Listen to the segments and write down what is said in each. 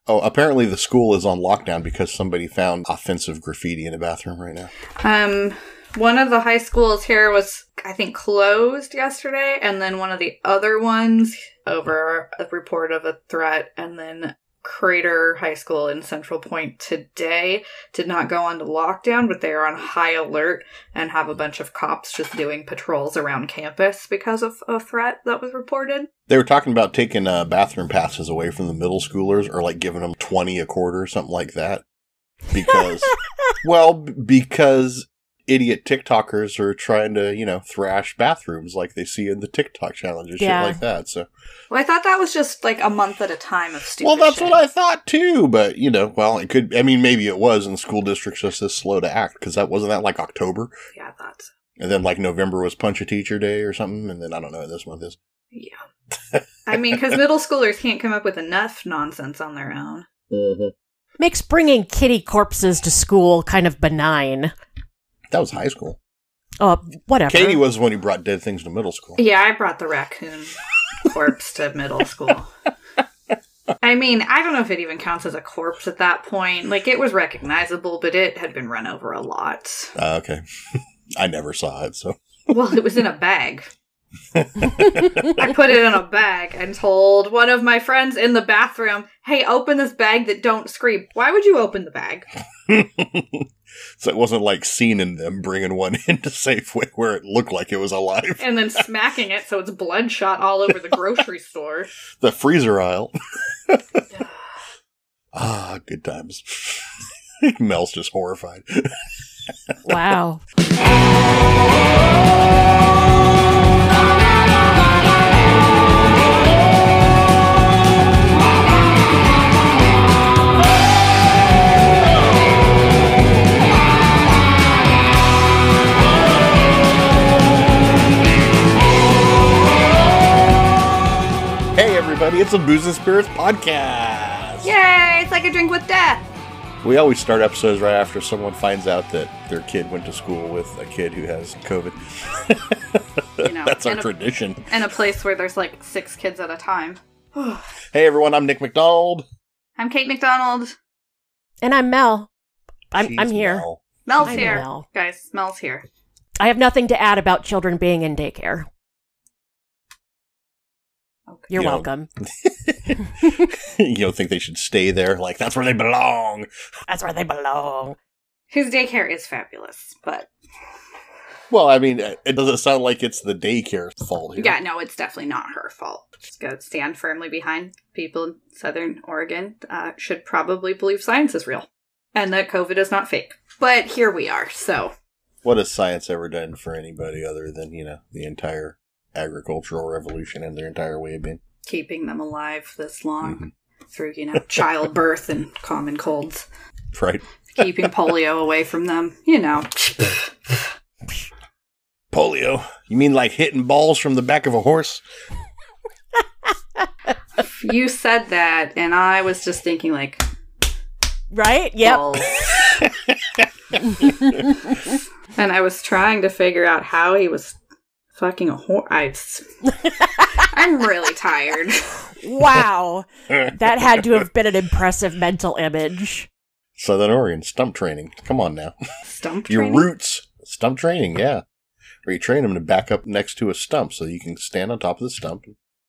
Oh, apparently the school is on lockdown because somebody found offensive graffiti in a bathroom right now. One of the high schools here was, I think, closed yesterday, and then one of the other ones over a report of a threat, and then Crater High School in Central Point today did not go onto lockdown, but they are on high alert and have a bunch of cops just doing patrols around campus because of a threat that was reported. They were talking about taking bathroom passes away from the middle schoolers, or like giving them 20 a quarter, something like that. Because, because idiot TikTokers are trying to, thrash bathrooms like they see in the TikTok challenge and shit like that. So, well, I thought that was just like a month at a time of stupid Well, that's shit. what I thought too, but, it could, maybe it was, and the school district's just this slow to act, because wasn't that like October? Yeah, I thought so. And then like November was Punch a Teacher Day or something, and then I don't know what this month is. Yeah. Because middle schoolers can't come up with enough nonsense on their own. Mm-hmm. Makes bringing kitty corpses to school kind of benign. That was high school. Whatever. Katie was the one who brought dead things to middle school. Yeah, I brought the raccoon corpse to middle school. I don't know if it even counts as a corpse at that point. Like, it was recognizable, but it had been run over a lot. Okay. I never saw it, so. Well, it was in a bag. I put it in a bag and told one of my friends in the bathroom, hey, open this bag that don't scream. Why would you open the bag? So it wasn't like seen in them bringing one into Safeway where it looked like it was alive. And then smacking it so it's bloodshot all over the grocery store. The freezer aisle. Good times. Mel's just horrified. Wow. Everybody, it's a Booze and Spirits podcast. Yay! It's like a drink with death. We always start episodes right after someone finds out that their kid went to school with a kid who has COVID. That's our tradition. In a place where there's like 6 kids at a time. Hey everyone, I'm Nick McDonald. I'm Kate McDonald. And I'm Mel. I'm here. Mel's I'm here. Mel. Guys, Mel's here. I have nothing to add about children being in daycare. Okay. You're welcome. You don't think they should stay there? Like, that's where they belong. That's where they belong. His daycare is fabulous, but... Well, it doesn't sound like it's the daycare's fault here. Yeah, no, it's definitely not her fault. Just gotta stand firmly behind people in Southern Oregon. Should probably believe science is real. And that COVID is not fake. But here we are, so... What has science ever done for anybody other than, the entire agricultural revolution and their entire way of being? Keeping them alive this long through, childbirth and common colds. Right. Keeping polio away from them, Polio? You mean like hitting balls from the back of a horse? You said that, and I was just thinking like... Right? Yep. Balls. And I was trying to figure out how he was fucking a horse. I'm really tired. Wow. That had to have been an impressive mental image. Southern Oregon, stump training. Come on now. Stump training? Your roots. Stump training, yeah. Where you train them to back up next to a stump so you can stand on top of the stump.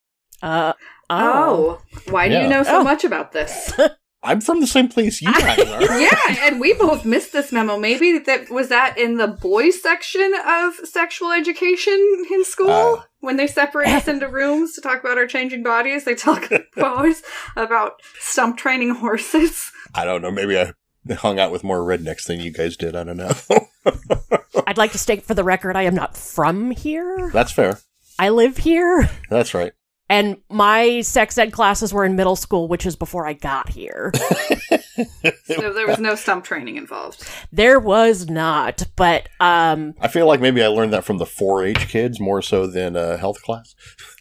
Oh. Why do you know so much about this? I'm from the same place you guys are. Yeah, and we both missed this memo. Maybe was that in the boys section of sexual education in school? When they separate us into rooms to talk about our changing bodies, they talk boys about stump training horses. I don't know. Maybe I hung out with more rednecks than you guys did. I don't know. I'd like to state for the record, I am not from here. That's fair. I live here. That's right. And my sex ed classes were in middle school, which is before I got here. So there was no stump training involved. There was not, but... I feel like maybe I learned that from the 4-H kids more so than health class.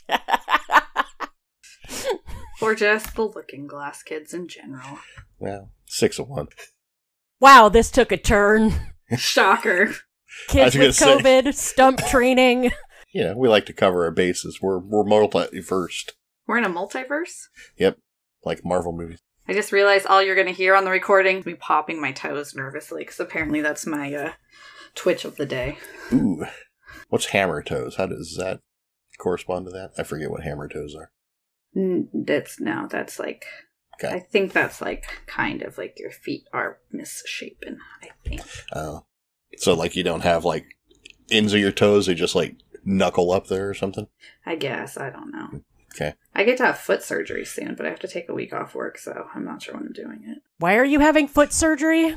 Or just the looking glass kids in general. Well, 6 of 1. Wow, this took a turn. Shocker. Kids with COVID, stump training... We like to cover our bases. We're multi-versed. We're in a multiverse? Yep. Like Marvel movies. I just realized all you're going to hear on the recording is me popping my toes nervously, because apparently that's my twitch of the day. Ooh. What's hammer toes? How does that correspond to that? I forget what hammer toes are. That's like... Okay. I think that's like kind of like your feet are misshapen, I think. Oh. So like you don't have like ends of your toes, they just like knuckle up there or something? I guess. I don't know. Okay. I get to have foot surgery soon, but I have to take a week off work, so I'm not sure when I'm doing it. Why are you having foot surgery?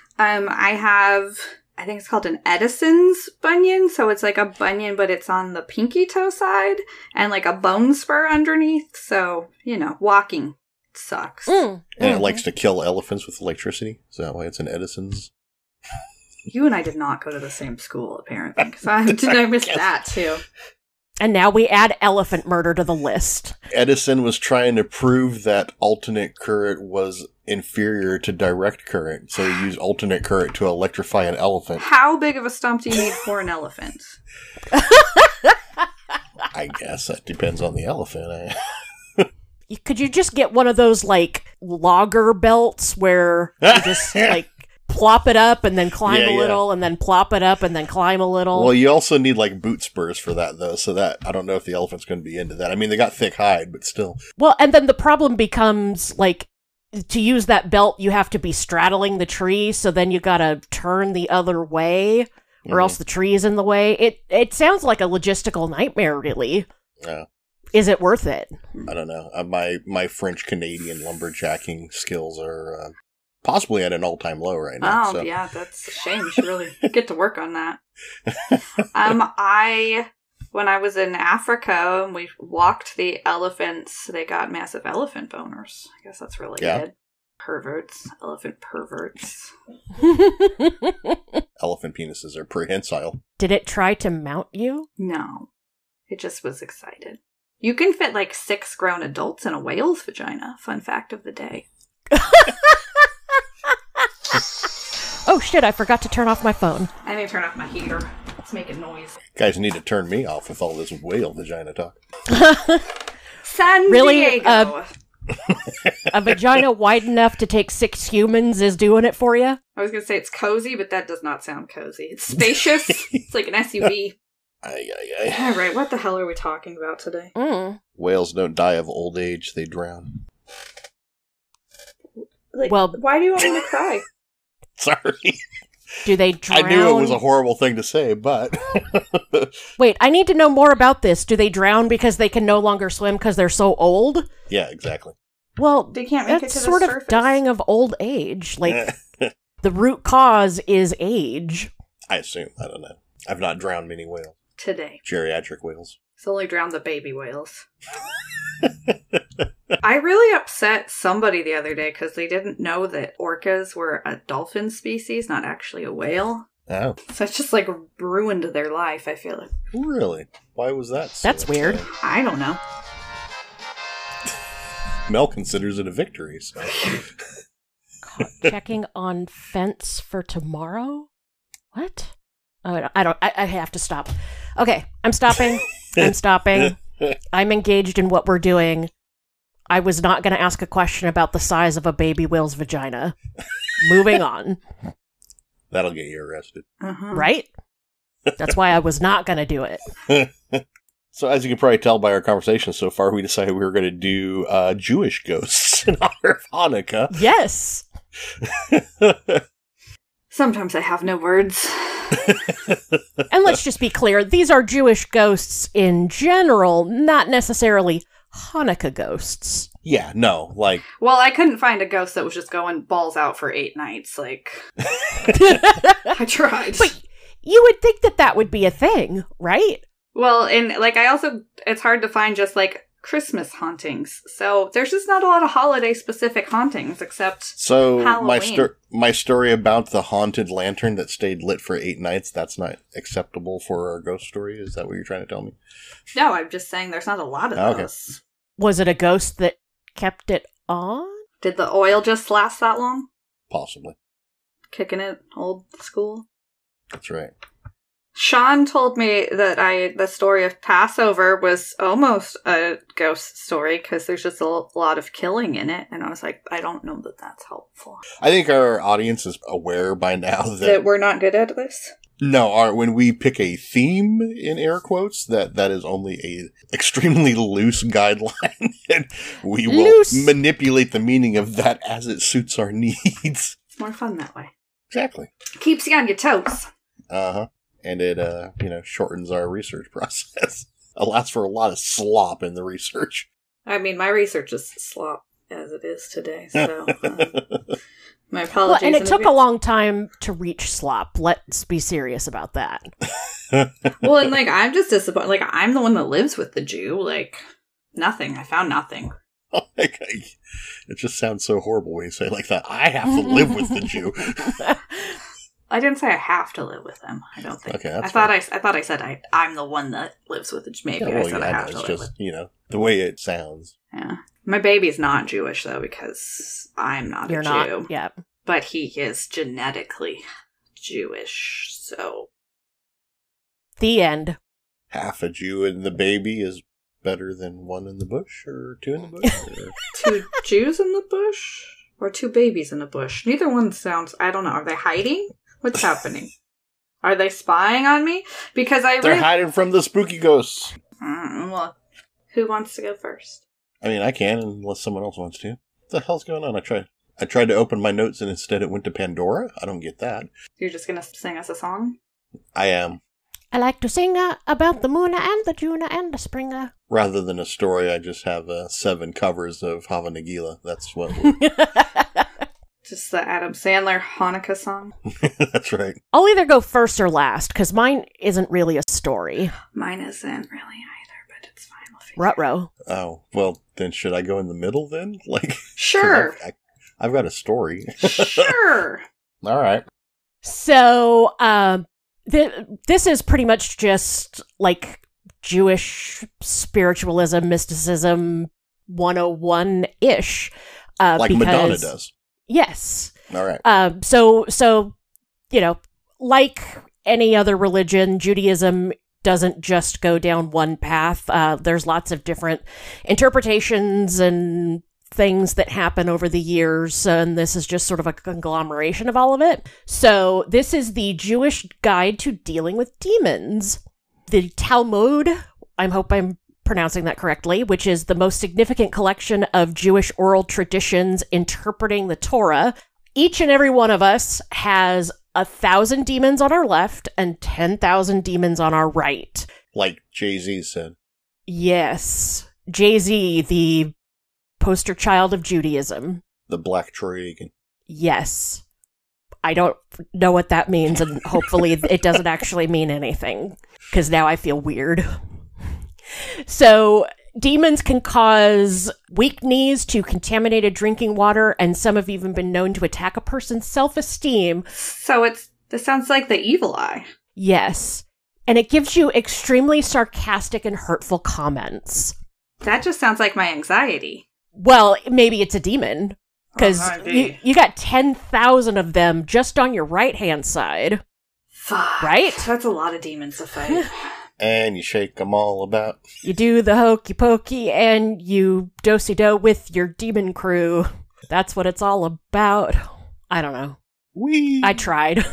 I think it's called an Edison's bunion. So it's like a bunion, but it's on the pinky toe side and like a bone spur underneath. So, walking sucks. And it likes to kill elephants with electricity? Is that why it's an Edison's? You and I did not go to the same school, apparently, because I missed that, too. And now we add elephant murder to the list. Edison was trying to prove that alternate current was inferior to direct current, so he used alternate current to electrify an elephant. How big of a stump do you need for an elephant? I guess that depends on the elephant. Could you just get one of those, like, logger belts where you just, like, plop it up and then climb a little and then plop it up and then climb a little? Well, you also need, like, boot spurs for that, though, so that, I don't know if the elephant's going to be into that. I mean, they got thick hide, but still. Well, and then the problem becomes, like, to use that belt, you have to be straddling the tree, so then you gotta turn the other way, or else the tree is in the way. It sounds like a logistical nightmare, really. Yeah. Is it worth it? I don't know. My French-Canadian lumberjacking skills are possibly at an all-time low right now. Oh, yeah, that's a shame. You should really get to work on that. When I was in Africa and we walked the elephants, they got massive elephant boners. I guess that's really good. Perverts. Elephant perverts. Elephant penises are prehensile. Did it try to mount you? No. It just was excited. You can fit like 6 grown adults in a whale's vagina. Fun fact of the day. Oh shit, I forgot to turn off my phone. I need to turn off my heater. It's making noise. Guys need to turn me off with all this whale vagina talk. San Diego. A vagina wide enough to take 6 humans is doing it for you? I was going to say it's cozy, but that does not sound cozy. It's spacious. It's like an SUV. All right, what the hell are we talking about today? Whales don't die of old age, they drown. Like, well, why do you want me to cry? Sorry. Do they drown? I knew it was a horrible thing to say, but... Wait, I need to know more about this. Do they drown because they can no longer swim because they're so old? Yeah, exactly. Well, they can't make it to the sort surface. Of dying of old age. Like, the root cause is age. I assume. I don't know. I've not drowned many whales. Today. Geriatric whales. It's only drowned the baby whales. I really upset somebody the other day because they didn't know that orcas were a dolphin species, not actually a whale. Oh. So it's just like ruined their life, I feel like. Really? Why was that so That's weird. I don't know. Mel considers it a victory, so. Checking on fence for tomorrow? What? Oh, I have to stop. Okay, I'm stopping. I'm stopping. I'm engaged in what we're doing. I was not going to ask a question about the size of a baby whale's vagina. Moving on. That'll get you arrested. Right? That's why I was not going to do it. So as you can probably tell by our conversation so far, we decided we were going to do Jewish ghosts in honor of Hanukkah. Yes. Sometimes I have no words. And let's just be clear, these are Jewish ghosts in general, not necessarily Hanukkah ghosts. Yeah, no, like... Well, I couldn't find a ghost that was just going balls out for 8 nights, like... I tried. But you would think that would be a thing, right? Well, and, like, it's hard to find just, like, Christmas hauntings. So there's just not a lot of holiday-specific hauntings, except Halloween. My story about the haunted lantern that stayed lit for 8 nights, that's not acceptable for our ghost story? Is that what you're trying to tell me? No, I'm just saying there's not a lot of those. Was it a ghost that kept it on? Did the oil just last that long? Possibly. Kicking it old school? That's right. Sean told me that the story of Passover was almost a ghost story because there's just a lot of killing in it. And I was like, I don't know that that's helpful. I think our audience is aware by now that we're not good at this. No, when we pick a theme, in air quotes, that is only a extremely loose guideline, and we will manipulate the meaning of that as it suits our needs. It's more fun that way. Exactly. Keeps you on your toes. Uh-huh. And it, shortens our research process. Allows for a lot of slop in the research. I mean, my research is slop as it is today, so... my apologies. Well, and it took a long time to reach slop. Let's be serious about that. Well, and I'm just disappointed. I'm the one that lives with the Jew. Nothing. I found nothing. It just sounds so horrible when you say it like that. I have to live with the Jew. I didn't say I have to live with him. I don't think. Okay, that's I thought I said I'm the one that lives with the Jew. Maybe I said I have to live with. The way it sounds. Yeah. My baby's not Jewish, though, because I'm not a Jew. Not, yeah. But he is genetically Jewish, so... The end. Half a Jew and the baby is better than one in the bush, or two in the bush? Or... 2 Jews in the bush? Or 2 babies in the bush? Neither one sounds... I don't know. Are they hiding? What's happening? Are they spying on me? Because They're hiding from the spooky ghosts. Well, who wants to go first? I mean, I can, unless someone else wants to. What the hell's going on? I tried to open my notes, and instead it went to Pandora? I don't get that. You're just going to sing us a song? I am. I like to sing about the moon and the June and the spring. Rather than a story, I just have 7 covers of Hava Nagila. That's what Just the Adam Sandler Hanukkah song? That's right. I'll either go first or last, because mine isn't really a story. Mine isn't really either, but it's fine. Ruh-roh. Oh, well, then should I go in the middle then? Sure. I've got a story. Sure. All right. So, this is pretty much just Jewish spiritualism, mysticism 101-ish. Because, Madonna does. Yes. All right. So, like any other religion, Judaism doesn't just go down one path. There's lots of different interpretations and things that happen over the years, and this is just sort of a conglomeration of all of it. So this is the Jewish Guide to Dealing with Demons. The Talmud, I hope I'm pronouncing that correctly, which is the most significant collection of Jewish oral traditions interpreting the Torah. Each and every one of us has 1,000 demons on our left and 10,000 demons on our right. Like Jay-Z said. Yes. Jay-Z, the poster child of Judaism. The Black Troy Aikman. Yes. I don't know what that means, and hopefully it doesn't actually mean anything, because now I feel weird. So, demons can cause weak knees to contaminated drinking water, and some have even been known to attack a person's self-esteem. So this sounds like the evil eye. Yes. And it gives you extremely sarcastic and hurtful comments. That just sounds like my anxiety. Well, maybe it's a demon. Because you got 10,000 of them just on your right-hand side. Fuck. Right? That's a lot of demons to fight. And you shake them all about. You do the hokey pokey and you do-si-do with your demon crew. That's what it's all about. I don't know. I tried.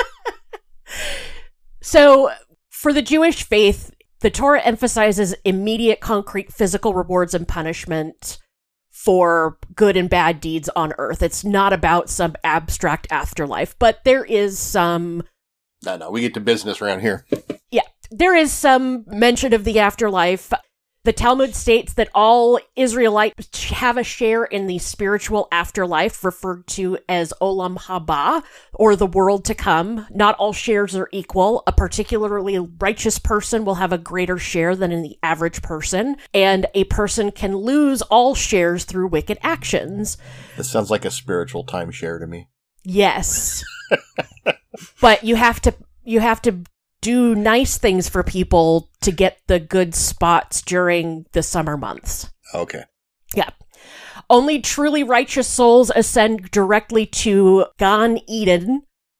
So, for the Jewish faith, the Torah emphasizes immediate, concrete physical rewards and punishment for good and bad deeds on earth. It's not about some abstract afterlife, but there is some... No, we get to business around here. Yeah, there is some mention of the afterlife. The Talmud states that all Israelites have a share in the spiritual afterlife, referred to as Olam Haba, or the world to come. Not all shares are equal. A particularly righteous person will have a greater share than the average person, and a person can lose all shares through wicked actions. This sounds like a spiritual timeshare to me. Yes. But you have to do nice things for people to get the good spots during the summer months. Okay. Yeah. Only truly righteous souls ascend directly to Gan Eden,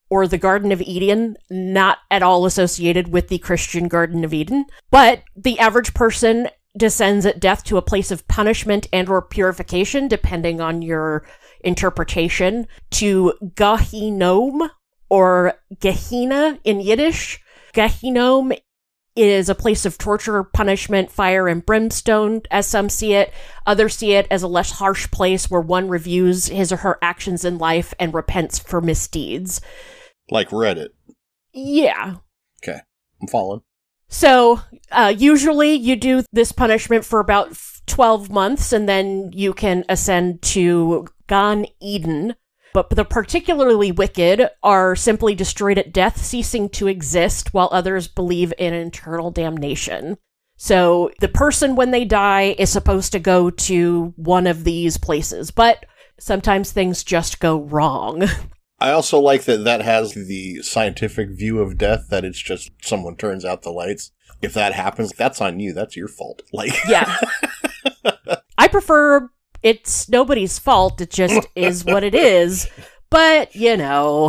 or the Garden of Eden, not at all associated with the Christian Garden of Eden. But the average person descends at death to a place of punishment and or purification, depending on your interpretation, to Gehinnom, or Gehenna in Yiddish. Gehinnom is a place of torture, punishment, fire, and brimstone, as some see it. Others see it as a less harsh place where one reviews his or her actions in life and repents for misdeeds. Like Reddit. Yeah. Okay, I'm following. So, usually you do this punishment for about 12 months, and then you can ascend to Gan Eden. But the particularly wicked are simply destroyed at death, ceasing to exist, while others believe in eternal damnation. So, the person, when they die, is supposed to go to one of these places, but sometimes things just go wrong. I also like that has the scientific view of death, that it's just someone turns out the lights. If that happens, that's on you. That's your fault. Like, yeah. I prefer it's nobody's fault. It just is what it is. But, you know,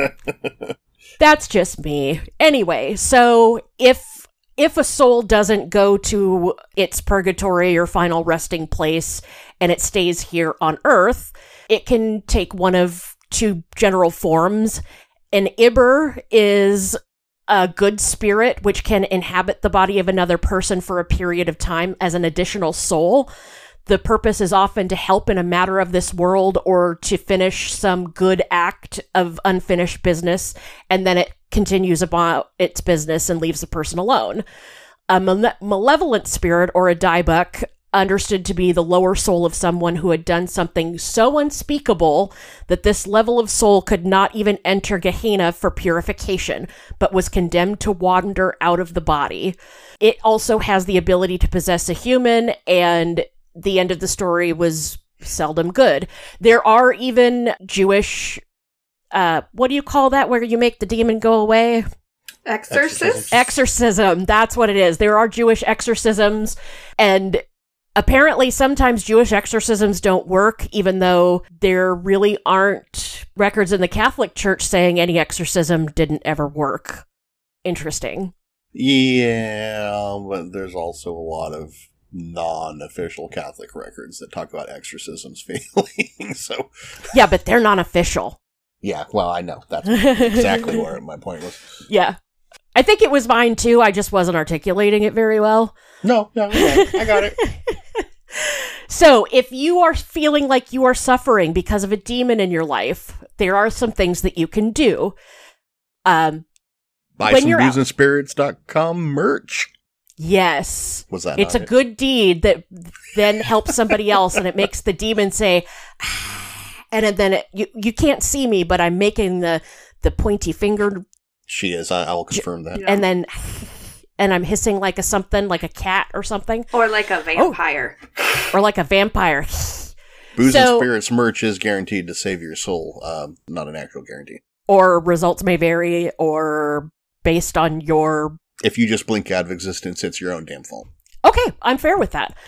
that's just me. Anyway, so if a soul doesn't go to its purgatory or final resting place and it stays here on Earth, it can take one of two general forms. An Ibur is a good spirit which can inhabit the body of another person for a period of time as an additional soul. The purpose is often to help in a matter of this world or to finish some good act of unfinished business, and then it continues about its business and leaves the person alone. A malevolent spirit, or a Dybbuk, understood to be the lower soul of someone who had done something so unspeakable that this level of soul could not even enter Gehenna for purification, but was condemned to wander out of the body. It also has the ability to possess a human, and the end of the story was seldom good. There are even Jewish, what do you call that, where you make the demon go away? Exorcism, that's what it is. There are Jewish exorcisms, and apparently, sometimes Jewish exorcisms don't work, even though there really aren't records in the Catholic Church saying any exorcism didn't ever work. Interesting. Yeah, but there's also a lot of non-official Catholic records that talk about exorcisms failing, so... Yeah, but they're non-official. Yeah, well, I know. That's exactly where my point was. Yeah. I think it was mine, too. I just wasn't articulating it very well. No, I got it. So, if you are feeling like you are suffering because of a demon in your life, there are some things that you can do. Buy some boozandspirits.com merch. Yes. Was that It's a good deed that then helps somebody else, and it makes the demon say, and then you can't see me, but I'm making the pointy finger. She is. I'll confirm that. And then... and I'm hissing like like a cat or something. Or like a vampire. Oh. Or like a vampire. Booze and Spirits merch is guaranteed to save your soul. Not an actual guarantee. Or results may vary, or based on your... If you just blink out of existence, it's your own damn fault. Okay, I'm fair with that.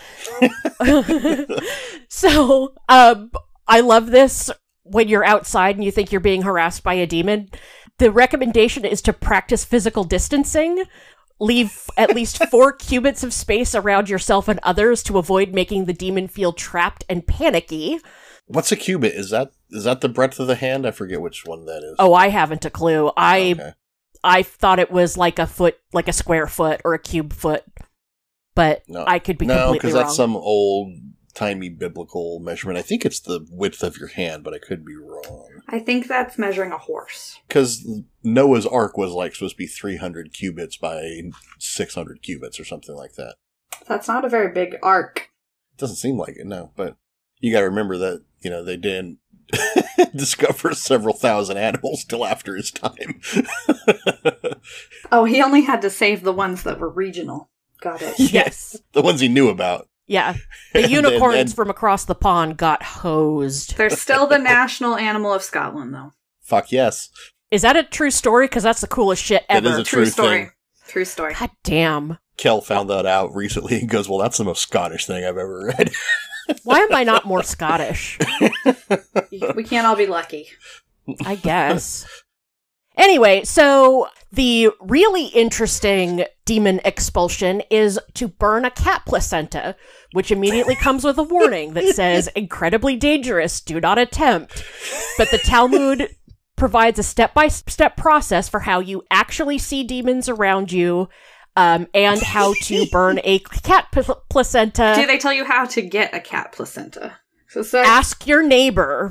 So, I love this when you're outside and you think you're being harassed by a demon. The recommendation is to practice physical distancing. Leave at least 4 cubits of space around yourself and others to avoid making the demon feel trapped and panicky. What's a cubit? Is that the breadth of the hand? I forget which one that is. Oh, I haven't a clue. I thought it was like a foot, like a square foot or a cube foot, but no. I could be completely wrong. No, because that's some old-timey biblical measurement. I think it's the width of your hand, but I could be wrong. I think that's measuring a horse. Because Noah's Ark was supposed to be 300 cubits by 600 cubits or something like that. That's not a very big ark. It doesn't seem like it, no. But you got to remember that, they didn't discover several thousand animals till after his time. Oh, he only had to save the ones that were regional. Got it. Yes. The ones he knew about. Yeah. The unicorns from across the pond got hosed. They're still the national animal of Scotland, though. Fuck yes. Is that a true story? Because that's the coolest shit ever. It is a true story. Thing. True story. God damn. Kel found that out recently and goes, well, that's the most Scottish thing I've ever read. Why am I not more Scottish? We can't all be lucky. I guess. Anyway, so the really interesting demon expulsion is to burn a cat placenta, which immediately comes with a warning that says, incredibly dangerous, do not attempt. But the Talmud provides a step-by-step process for how you actually see demons around you, and how to burn a cat placenta. Do they tell you how to get a cat placenta? Ask your neighbor.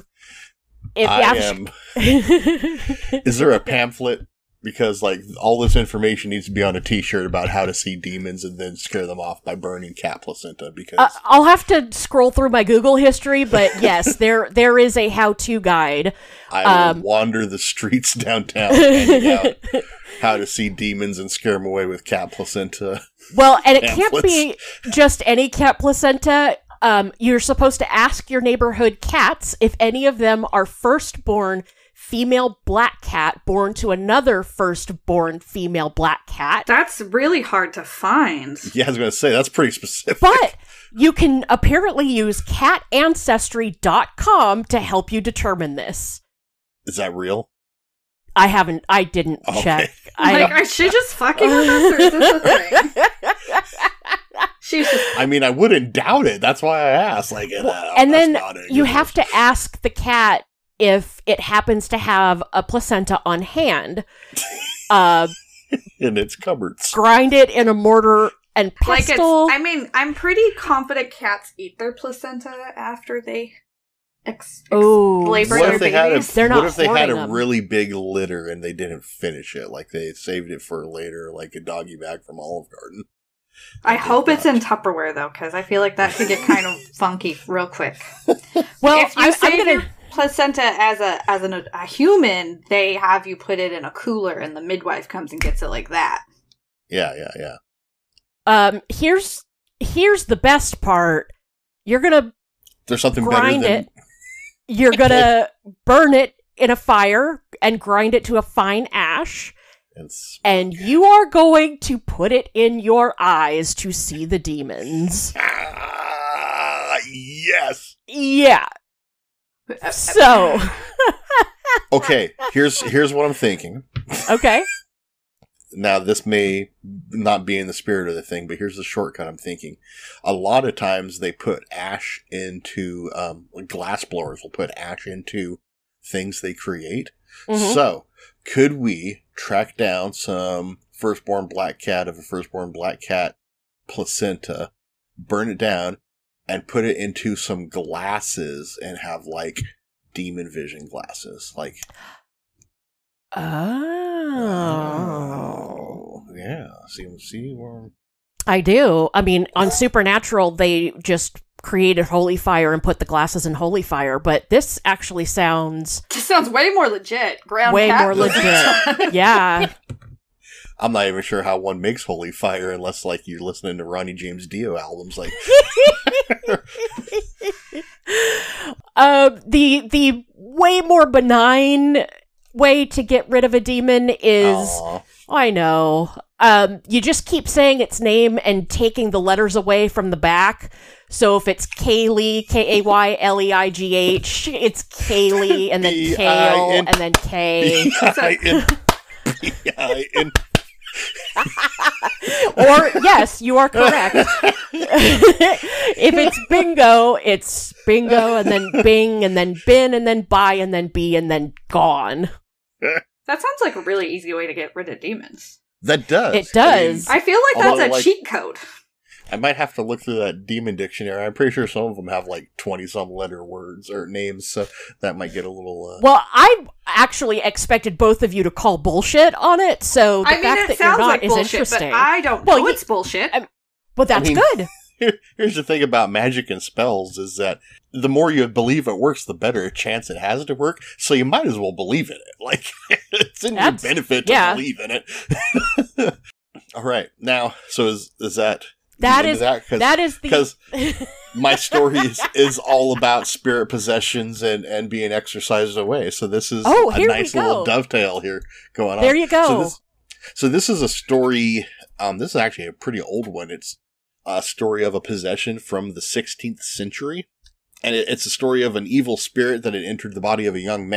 Is there a pamphlet? Because, like, all this information needs to be on a t-shirt about how to see demons and then scare them off by burning cat placenta, because... I'll have to scroll through my Google history, but yes, there is a how-to guide. I will wander the streets downtown handing out how to see demons and scare them away with cat placenta. Well, and it can't be just any cat placenta. You're supposed to ask your neighborhood cats if any of them are firstborn female black cat born to another firstborn female black cat. That's really hard to find. Yeah, I was going to say, that's pretty specific. But you can apparently use catancestry.com to help you determine this. Is that real? I didn't check. Is she just fucking with us, or is this a thing? She's just... I mean, I wouldn't doubt it. That's why I asked. Like, and then you have to ask the cat if it happens to have a placenta on hand. In its cupboards. Grind it in a mortar and pestle. I'm pretty confident cats eat their placenta after they labor their babies. What if they had a really big litter and they didn't finish it? Like, they saved it for later, like a doggy bag from Olive Garden. I hope it's in Tupperware, though, because I feel like that could get kind of funky real quick. Well, if you save your placenta as a human, they have you put it in a cooler, and the midwife comes and gets it like that. Yeah. Here's the best part. You're gonna There's something grind better than... it. You're gonna burn it in a fire and grind it to a fine ash. And you are going to put it in your eyes to see the demons. Yes. Yeah. So. Okay, here's what I'm thinking. Okay. Now, this may not be in the spirit of the thing, but here's the shortcut I'm thinking. A lot of times they put ash into, glass blowers will put ash into things they create. Mm-hmm. So, could we track down some firstborn black cat of a firstborn black cat placenta, burn it down, and put it into some glasses and have, like, demon vision glasses? Like... Oh. Yeah. See where... I do. I mean, on Supernatural, they just created holy fire and put the glasses in holy fire, but this actually sounds... This sounds way more legit. Way more legit. Yeah. I'm not even sure how one makes holy fire unless, like, you're listening to Ronnie James Dio albums, like... The way more benign way to get rid of a demon is... Aww. I know. You just keep saying its name and taking the letters away from the back. So if it's Kaylee, Kayleigh, it's Kaylee, and then Kale, and then K. Or, yes, you are correct. If it's bingo, it's bingo, and then bing, and then bin, and then buy, and then be, and then gone. That sounds like a really easy way to get rid of demons. That does. It does. I feel like that's a cheat code. I might have to look through that demon dictionary. I'm pretty sure some of them have like 20-some letter words or names, so that might get a little... Well, I actually expected both of you to call bullshit on it, so the fact that you're not is interesting. But I don't know it's bullshit. Well, that's good. Here's the thing about magic and spells is that the more you believe it works, the better a chance it has to work, so you might as well believe in it. Like, it's in your benefit to believe in it. All right. Now, so is that... That is because my story is all about spirit possessions and being exorcised away. So this is a nice little dovetail here going on. There you go. So this is a story. This is actually a pretty old one. It's a story of a possession from the 16th century, and it's a story of an evil spirit that had entered the body of a young man.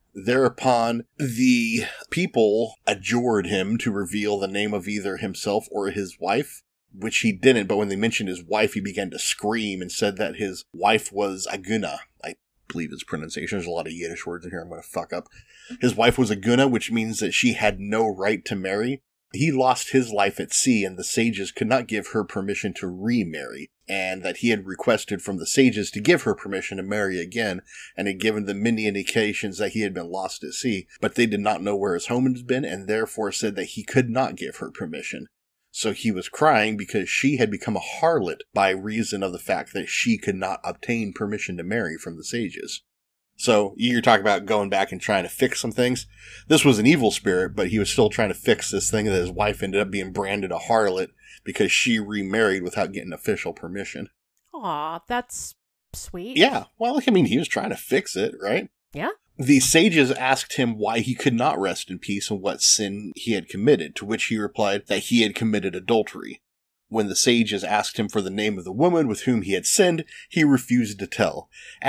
Thereupon, the people adjured him to reveal the name of either himself or his wife, which he didn't, but when they mentioned his wife, he began to scream and said that his wife was Aguna. I believe his pronunciation. There's a lot of Yiddish words in here I'm going to fuck up. His wife was Aguna, which means that she had no right to marry. He lost his life at sea, and the sages could not give her permission to remarry, and that he had requested from the sages to give her permission to marry again, and had given them many indications that he had been lost at sea, but they did not know where his home had been, and therefore said that he could not give her permission. So he was crying because she had become a harlot by reason of the fact that she could not obtain permission to marry from the sages. So you're talking about going back and trying to fix some things. This was an evil spirit, but he was still trying to fix this thing that his wife ended up being branded a harlot because she remarried without getting official permission. Aw, that's sweet. Yeah, well, I mean, he was trying to fix it, right? Yeah. The sages asked him why he could not rest in peace and what sin he had committed, to which he replied that he had committed adultery. When the sages asked him for the name of the woman with whom he had sinned, he refused to tell,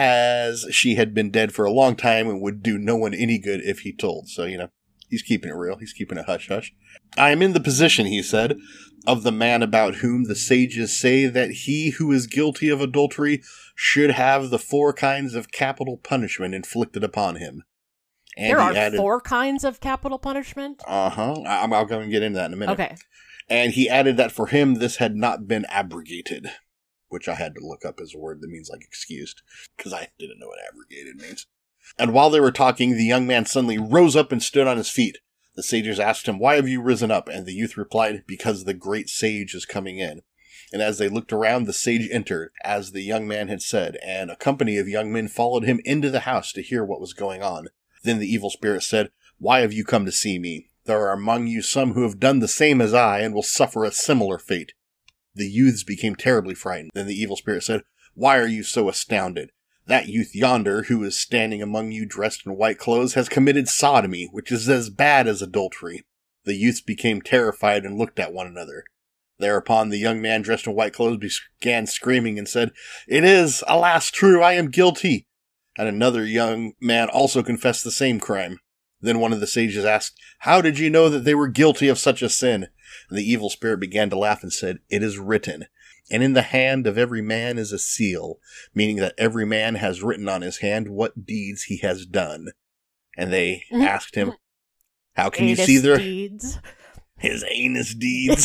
as she had been dead for a long time and would do no one any good if he told. So, he's keeping it real. He's keeping it hush-hush. I am in the position, he said, of the man about whom the sages say that he who is guilty of adultery should have the 4 kinds of capital punishment inflicted upon him. And there are 4 kinds of capital punishment? Uh-huh. I'll go and get into that in a minute. Okay. And he added that for him, this had not been abrogated, which I had to look up as a word that means like excused, because I didn't know what abrogated means. And while they were talking, the young man suddenly rose up and stood on his feet. The sages asked him, "Why have you risen up?" And the youth replied, "Because the great sage is coming in." And as they looked around, the sage entered, as the young man had said, and a company of young men followed him into the house to hear what was going on. Then the evil spirit said, "Why have you come to see me? There are among you some who have done the same as I, and will suffer a similar fate." The youths became terribly frightened. Then the evil spirit said, "Why are you so astounded? That youth yonder, who is standing among you dressed in white clothes, has committed sodomy, which is as bad as adultery." The youths became terrified and looked at one another. Thereupon the young man dressed in white clothes began screaming and said, "It is, alas, true, I am guilty." And another young man also confessed the same crime. Then one of the sages asked, "How did you know that they were guilty of such a sin?" And the evil spirit began to laugh and said, "It is written, and in the hand of every man is a seal, meaning that every man has written on his hand what deeds he has done." And they asked him, "How can you see their deeds?" His anus deeds.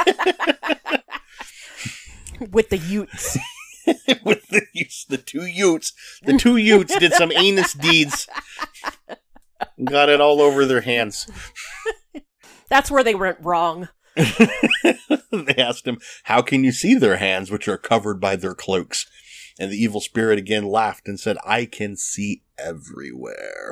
With the Utes. With the 2 Utes. The 2 Utes did some anus deeds. Got it all over their hands. That's where they went wrong. They asked him, "How can you see their hands, which are covered by their cloaks?" And the evil spirit again laughed and said, "I can see everywhere."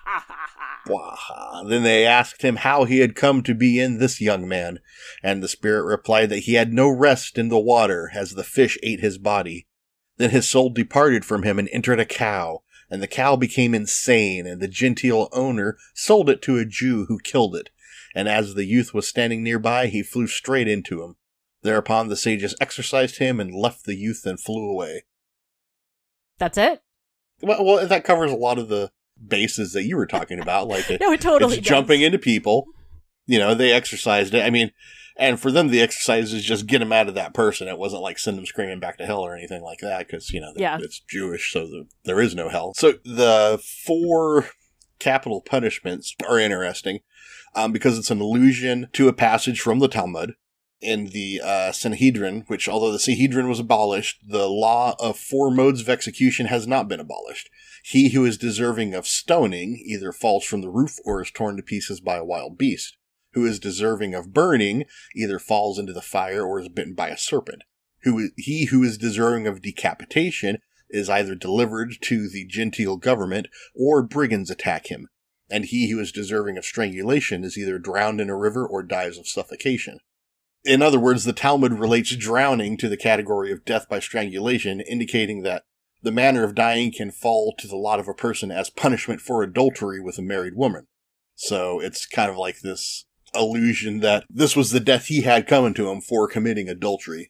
Then they asked him how he had come to be in this young man. And the spirit replied that he had no rest in the water, as the fish ate his body. Then his soul departed from him and entered a cow. And the cow became insane, and the genteel owner sold it to a Jew who killed it. And as the youth was standing nearby, he flew straight into him. Thereupon the sages exorcised him and left the youth and flew away. That's it? Well, that covers a lot of the bases that you were talking about. Like no, it totally does. Jumping into people. They exorcised it. I mean, and for them, the exercise is just get them out of that person. It wasn't like send them screaming back to hell or anything like that, because, it's Jewish, so there is no hell. So the 4 capital punishments are interesting, because it's an allusion to a passage from the Talmud in the Sanhedrin, which, although the Sanhedrin was abolished, the law of 4 modes of execution has not been abolished. He who is deserving of stoning either falls from the roof or is torn to pieces by a wild beast. Who is deserving of burning either falls into the fire or is bitten by a serpent. He who is deserving of decapitation is either delivered to the gentile government or brigands attack him. And he who is deserving of strangulation is either drowned in a river or dies of suffocation. In other words, the Talmud relates drowning to the category of death by strangulation, indicating that the manner of dying can fall to the lot of a person as punishment for adultery with a married woman. So it's kind of like this illusion that this was the death he had coming to him for committing adultery.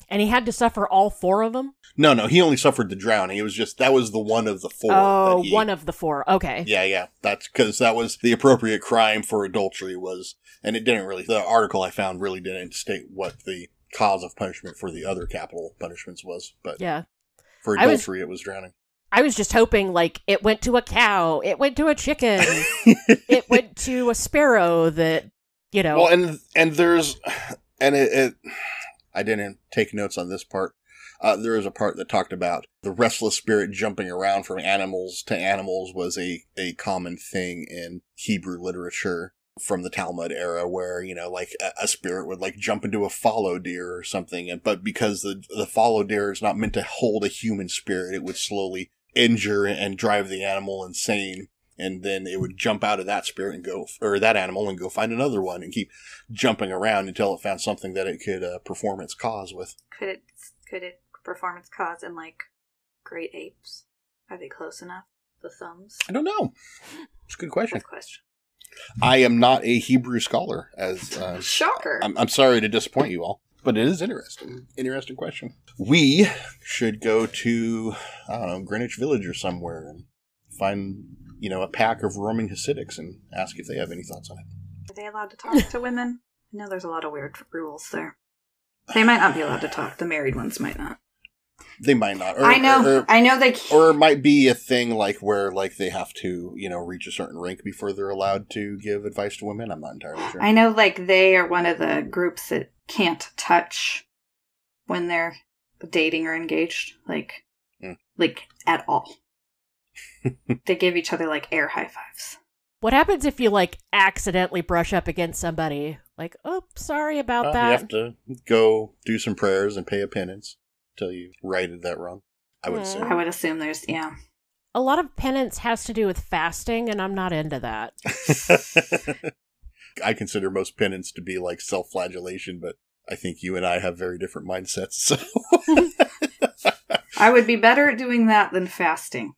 And he had to suffer all 4 of them? No, he only suffered the drowning. It was just, that was the one of the 4. Oh, one of the 4. Okay. Yeah. That's because that was the appropriate crime for adultery was, and it didn't really, the article I found really didn't state what the cause of punishment for the other capital punishments was. But yeah, for adultery, it was drowning. I was just hoping, like, it went to a cow, it went to a chicken, it went to a sparrow that, you know. Well, and there's, and it I didn't take notes on this part. There is a part that talked about the restless spirit jumping around from animals to animals was a common thing in Hebrew literature from the Talmud era where, you know, like a spirit would like jump into a fallow deer or something. But because the fallow deer is not meant to hold a human spirit, it would slowly injure and drive the animal insane. And then it would jump out of that spirit and go, or that animal and go find another one and keep jumping around until it found something that it could perform its cause with. Could it perform its cause in, like, great apes? Are they close enough? The thumbs? I don't know. It's a good question. Good question. I am not a Hebrew scholar, as shocker. I'm sorry to disappoint you all, but it is interesting. Interesting question. We should go to, I don't know, Greenwich Village or somewhere and find, you know, a pack of roaming Hasidics and ask if they have any thoughts on it. Are they allowed to talk to women? I know there's a lot of weird rules there. They might not be allowed to talk. The married ones might not. They might not. I know they can't. Or it might be a thing like where like they have to, you know, reach a certain rank before they're allowed to give advice to women. I'm not entirely sure. I know like they are one of the groups that can't touch when they're dating or engaged. Like at all. They give each other like air high fives. What happens if you like accidentally brush up against somebody? Like, oh, sorry about that. You have to go do some prayers and pay a penance until you righted that wrong. I would assume. I would assume there's, yeah. A lot of penance has to do with fasting, and I'm not into that. I consider most penance to be like self-flagellation, but I think you and I have very different mindsets, so. I would be better at doing that than fasting.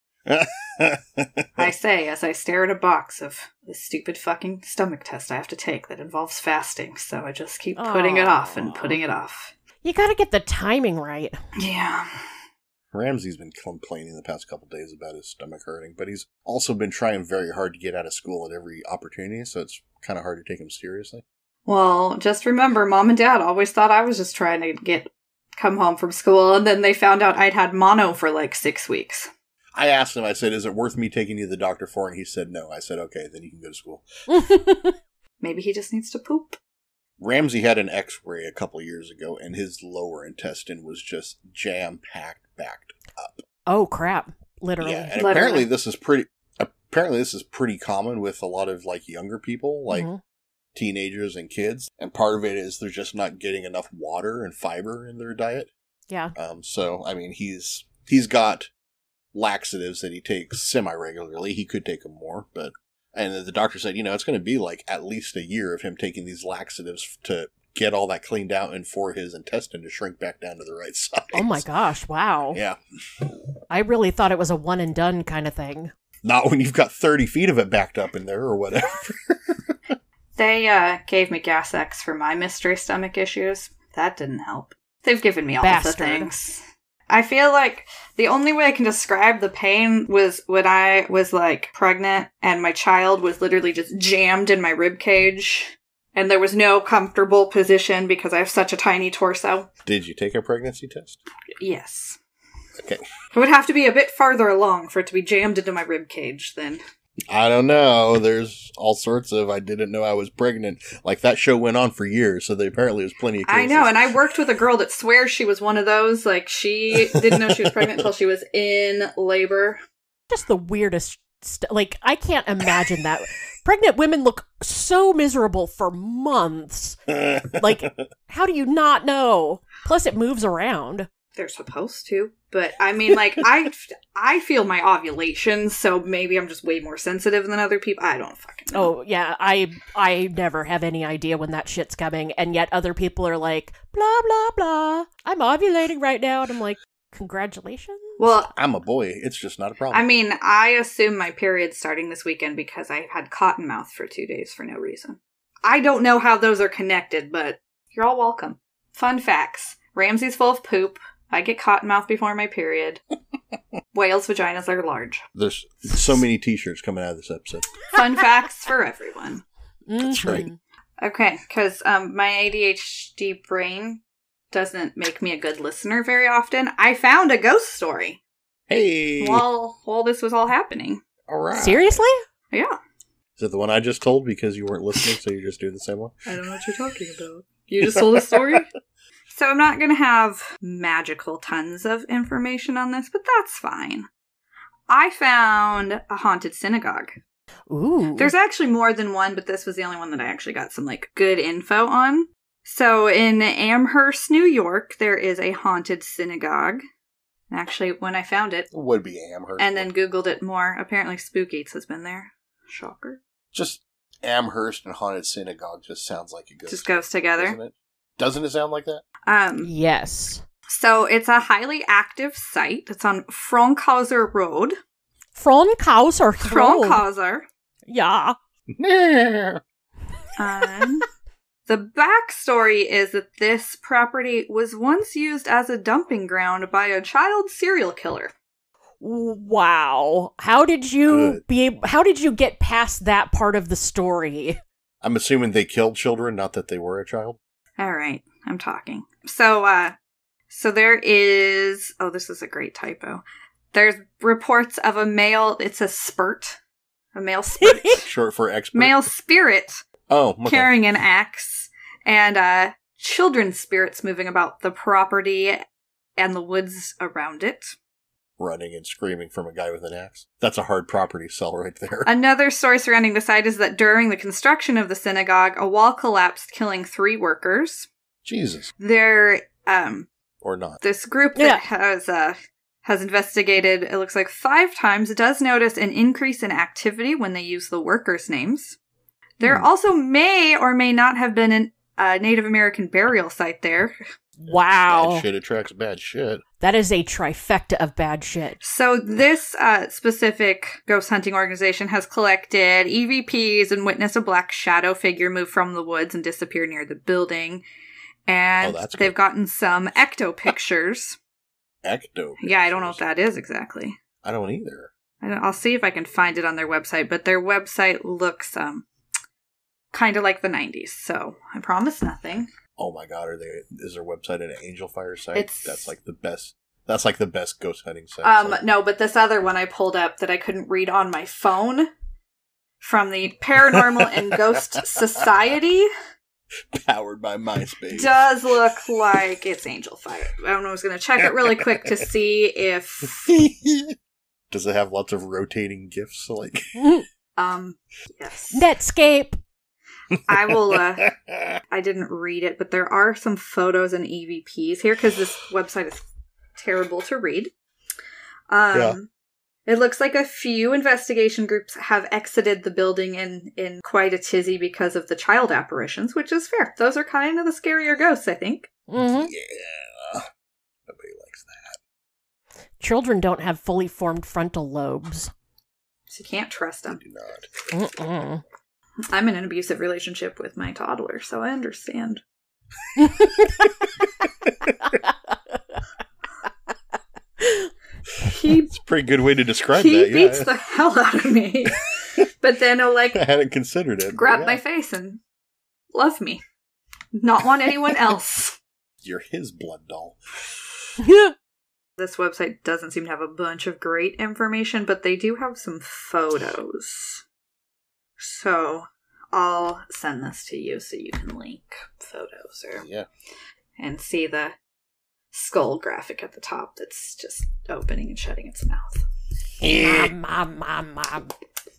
I say as I stare at a box of the stupid fucking stomach test I have to take that involves fasting, so I just keep putting it off and putting it off. You gotta get the timing right. Yeah. Ramsey's been complaining the past couple days about his stomach hurting, but he's also been trying very hard to get out of school at every opportunity, so it's kind of hard to take him seriously. Well, just remember, Mom and Dad always thought I was just trying to come home from school, and then they found out I'd had mono for like 6 weeks. I asked him, I said, is it worth me taking you to the doctor for? And he said no. I said, okay, then you can go to school. Maybe he just needs to poop. Ramsey had an x-ray a couple years ago, and his lower intestine was just jam-packed backed up. Oh, crap. Literally. Yeah, and apparently this is pretty common with a lot of, like, younger people, like teenagers and kids. And part of it is they're just not getting enough water and fiber in their diet. Yeah. So, I mean, he's got laxatives that he takes semi-regularly. He could take them more, but... And the doctor said, you know, it's going to be like at least a year of him taking these laxatives to get all that cleaned out and for his intestine to shrink back down to the right size. Oh my gosh, wow. Yeah. I really thought it was a one and done kind of thing. Not when you've got 30 feet of it backed up in there or whatever. They gave me Gas X for my mystery stomach issues. That didn't help. They've given me all the things. I feel like the only way I can describe the pain was when I was, like, pregnant and my child was literally just jammed in my rib cage and there was no comfortable position because I have such a tiny torso. Did you take a pregnancy test? Yes. Okay. It would have to be a bit farther along for it to be jammed into my rib cage then. I don't know. There's all sorts of I didn't know I was pregnant. Like, that show went on for years, so there apparently was plenty of cases. I know, and I worked with a girl that swears she was one of those. Like, she didn't know she was pregnant until she was in labor. Just the weirdest like, I can't imagine that. Pregnant women look so miserable for months. Like, how do you not know? Plus, it moves around. They're supposed to, but I mean, like, I feel my ovulation, so maybe I'm just way more sensitive than other people. I don't fucking know. Oh, yeah, I never have any idea when that shit's coming, and yet other people are like, blah, blah, blah, I'm ovulating right now, and I'm like, congratulations? Well, I'm a boy, it's just not a problem. I mean, I assume my period's starting this weekend because I had cotton mouth for 2 days for no reason. I don't know how those are connected, but you're all welcome. Fun facts. Ramsey's full of poop. I get cottonmouth before my period. Whales' vaginas are large. There's so many t-shirts coming out of this episode. Fun facts for everyone. That's right. Okay, because my ADHD brain doesn't make me a good listener very often. I found a ghost story. Hey! While this was all happening. All right. Seriously? Yeah. Is it the one I just told because you weren't listening, so you're just doing the same one? I don't know what you're talking about. You just told a story? So I'm not going to have magical tons of information on this, but that's fine. I found a haunted synagogue. Ooh. There's actually more than one, but this was the only one that I actually got some, good info on. So in Amherst, New York, there is a haunted synagogue. Actually, when I found it... Would be Amherst. And then Googled it more. Apparently Spook Eats has been there. Shocker. Just Amherst and haunted synagogue just sounds like it goes... Just goes together. Doesn't it? Doesn't it sound like that? Yes. So it's a highly active site. It's on Frankhauser Road. Frankhauser Road. Frankhauser. Yeah. The backstory is that this property was once used as a dumping ground by a child serial killer. Wow. How did you get past that part of the story? I'm assuming they killed children, not that they were a child. All right, I'm talking. So there is... Oh, this is a great typo. There's reports of a male... It's a spurt. A male spurt. Short for expert. Male spirit okay. carrying an axe. And children's spirits moving about the property and the woods around it. Running and screaming from a guy with an axe. That's a hard property sell right there. Another story surrounding the site is that during the construction of the synagogue, a wall collapsed, killing 3 workers. Jesus. There, or not. This group that has investigated, it looks like 5 times, does notice an increase in activity when they use the workers' names. There also may or may not have been a Native American burial site there. Wow. Bad shit attracts bad shit. That is a trifecta of bad shit. So this specific ghost hunting organization has collected EVPs and witnessed a black shadow figure move from the woods and disappear near the building. And they've gotten some ecto pictures. Ecto pictures? Yeah, I don't know what that is exactly. I don't either. I'll see if I can find it on their website, but their website looks kind of like the 90s, so I promise nothing. Oh my god, is their website an Angel Fire site? That's like the best. That's like the best ghost hunting site. No, but this other one I pulled up that I couldn't read on my phone from the Paranormal and Ghost Society. Powered by MySpace. Does look like it's Angel Fire. I was going to check it really quick to see if... Does it have lots of rotating GIFs? Yes. Netscape! I will, I didn't read it, but there are some photos and EVPs here, because this website is terrible to read. It looks like a few investigation groups have exited the building in quite a tizzy because of the child apparitions, which is fair. Those are kind of the scarier ghosts, I think. Mm-hmm. Yeah. Nobody likes that. Children don't have fully formed frontal lobes. So you can't trust them. I do not. Mm-mm. I'm in an abusive relationship with my toddler, so I understand. It's a pretty good way to describe that. He beats the hell out of me. But then he'll I hadn't considered it. Grab my face and love me. Not want anyone else. You're his blood doll. This website doesn't seem to have a bunch of great information, but they do have some photos. So I'll send this to you so you can link photos and see the skull graphic at the top that's just opening and shutting its mouth. Mom.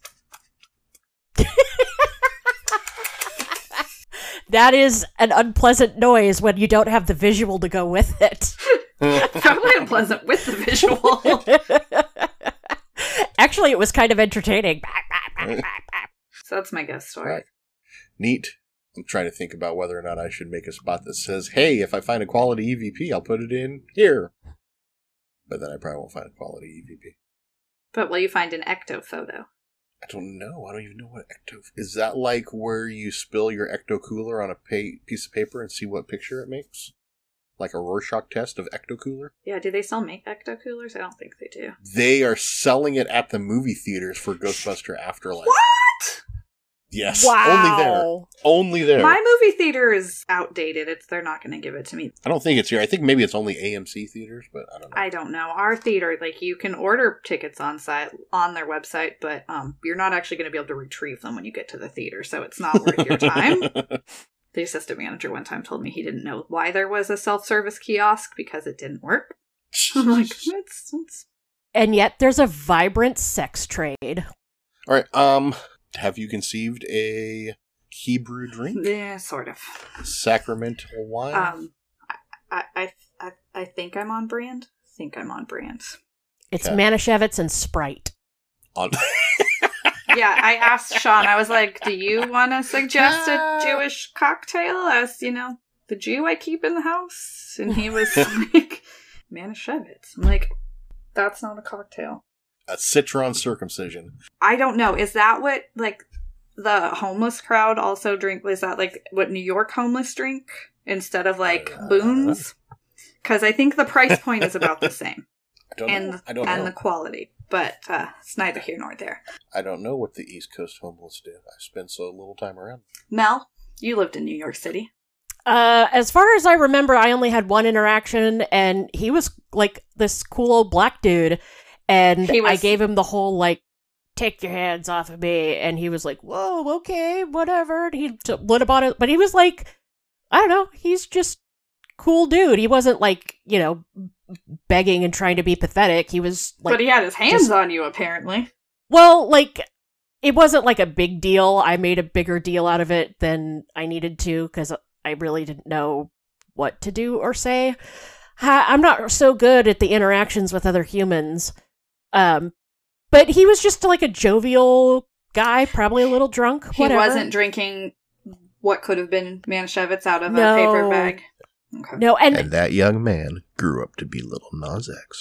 That is an unpleasant noise when you don't have the visual to go with it. Probably unpleasant with the visual. Actually, it was kind of entertaining. So that's my ghost story. Right. Neat. I'm trying to think about whether or not I should make a spot that says, hey, if I find a quality EVP, I'll put it in here. But then I probably won't find a quality EVP. But will you find an ecto photo? I don't know. I don't even know what ecto... Is that like where you spill your ecto cooler on a piece of paper and see what picture it makes? like a Rorschach test of Ecto-Cooler. Yeah, do they still make Ecto Coolers? I don't think they do. They are selling it at the movie theaters for Ghostbuster Afterlife. What? Yes. Wow. Only there. My movie theater is outdated. They're not going to give it to me. I don't think it's here. I think maybe it's only AMC theaters, but I don't know. I don't know. Our theater, like, you can order tickets on their website, but you're not actually going to be able to retrieve them when you get to the theater, so it's not worth your time. The assistant manager one time told me he didn't know why there was a self-service kiosk because it didn't work. I'm like, it's... And yet there's a vibrant sex trade. All right. Have you conceived a Hebrew drink? Yeah, sort of. Sacramental wine? I think I'm on brand. It's Okay. Manischewitz and Sprite. Yeah, I asked Sean, I was like, do you want to suggest a Jewish cocktail as, the Jew I keep in the house? And he was like, Manischewitz. I'm like, that's not a cocktail. A citron circumcision. I don't know. Is that what, like, the homeless crowd also drink? Is that, like, what New York homeless drink instead of, like, boons? Because I think the price point is about the same. I don't know. And the quality. But it's neither here nor there. I don't know what the East Coast homeless do. I spend so little time around. Mel, you lived in New York City. As far as I remember, I only had one interaction, and he was, like, this cool old black dude, and I gave him the whole, like, take your hands off of me, and he was like, whoa, okay, whatever, and he lit about it, but he was like, I don't know, he's just cool dude. He wasn't, like, begging and trying to be pathetic. He was, like... But he had his hands on you, apparently. Well, like, it wasn't, like, a big deal. I made a bigger deal out of it than I needed to, because I really didn't know what to do or say. I'm not so good at the interactions with other humans. But he was just like a jovial guy, probably a little drunk. Whatever. He wasn't drinking what could have been Manischewitz out of a paper bag. Okay. No, and that young man grew up to be Little Nas X.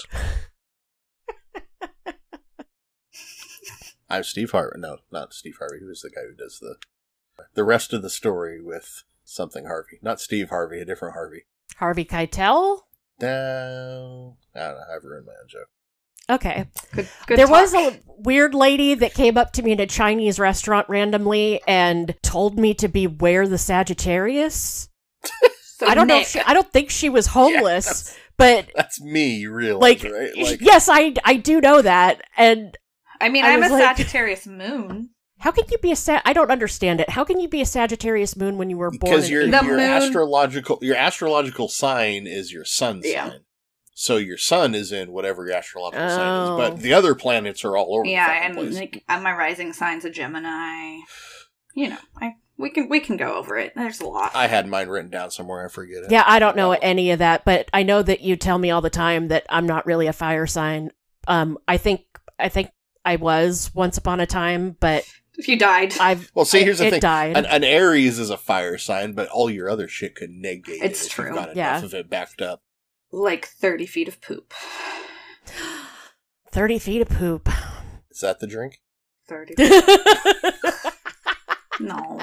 I'm Steve Harvey. No, not Steve Harvey. Who is the guy who does the rest of the story with something Harvey? Not Steve Harvey, a different Harvey. Harvey Keitel? No, I don't know. I've ruined my own joke. Okay. Good there talk. was a weird lady that came up to me in a Chinese restaurant randomly and told me to beware the Sagittarius. So I don't know. Nick. I don't think she was homeless, but That's me, you realize, like, right? Like, yes, I do know that. And I mean, I I'm a was like- Sagittarius moon. how can you be I don't understand it. How can you be a Sagittarius moon when you were born? because in your April? moon- astrological sign is your sun sign. So your sun is in whatever your astrological sign is, but the other planets are all over. Yeah, the fucking and place. like my rising sign's a Gemini. We can go over it. There's a lot. I had mine written down somewhere. I forget it. Yeah, I don't know any of that, but I know that you tell me all the time that I'm not really a fire sign. I think I was once upon a time, but You died. Here's the thing. Died. An Aries is a fire sign, but all your other shit could negate It's it if true. you've got Yeah. enough of it backed up. Like 30 feet of poop. 30 feet of poop. Is that the drink? 30. No.